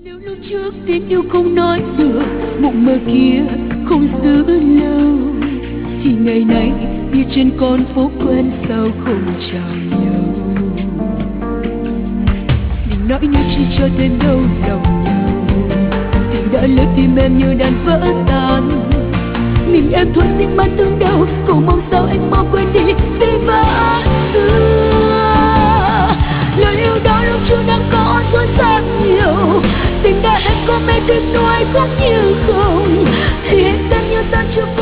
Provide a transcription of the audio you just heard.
Nếu lúc trước tin yêu không nói được, mộng mơ kia không giữ lâu, thì ngày nay đi trên con phố quen sao không chào nhau. Mình nói như chỉ cho thêm đau lòng nhau, tình đã lỡ tim em như đàn vỡ tan. Mình em thôi xin mang thương đau, cầu mong sao anh mau quên đi vì vỡ xưa. Lời yêu đó lúc chưa đang có dối gian nhiều, tình đã hết có mê tiếc nuối cũng như không, thì hãy xem như ta chưa